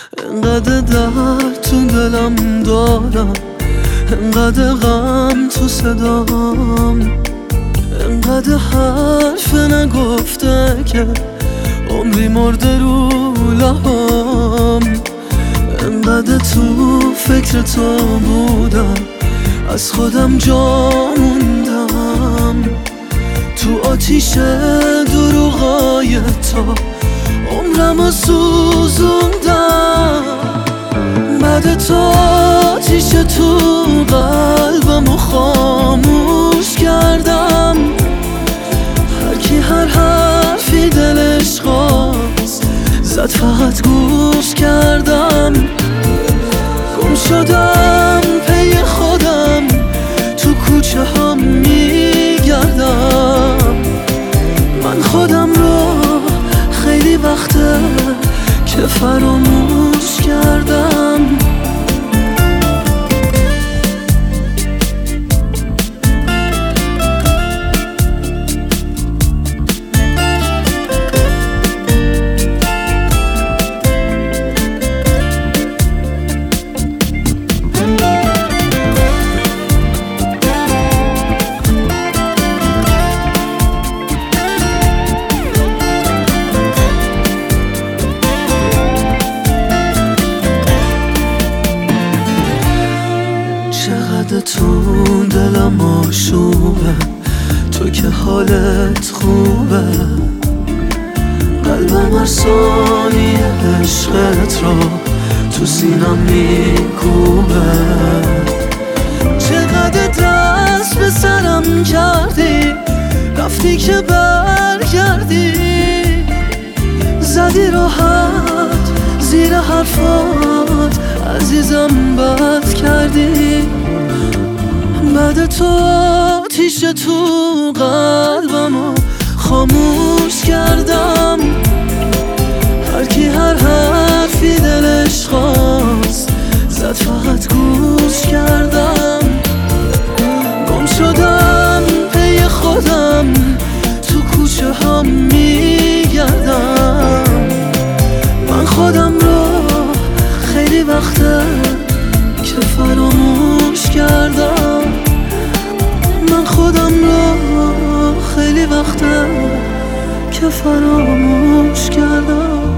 انقدر درد تو دلم دارم، انقدر غم تو صدام، انقدر حرف نگفته که عمری مرده رو لبام. انقدر تو فکر تو بودم، از خودم جا موندم. تو آتیش دروغای تو عمرمو سوزوندم. بعد تو آتیش تو قلبمو خاموش کردم. هر کی هر حرفی دلش خواست زد، فقط گوش کردم. گم شدم پی خودم، تو کوچه ها میگردم. من خودم رو خیلی وقته که فراموش کردم. چقدر تو دلم آشوبه، تو که حالت خوبه. قلبم هر ثانیه عشقت را تو سینم میکوبه. چقدر دست به سرم کردی، رفتی که برگردی. زدی راحت زیر حرفات، عزیزم بد کردی. بعد تو آتیش تو قلبمو خاموش کردم. هر کی هر حرفی دلش خواست زد، فقط گوش کردم. گم شدم پی خودم، تو کوچه ها میگردم. من خودم رو خیلی وقته که فراموش کردم. من خودم رو خیلی وقته که فراموش کردم.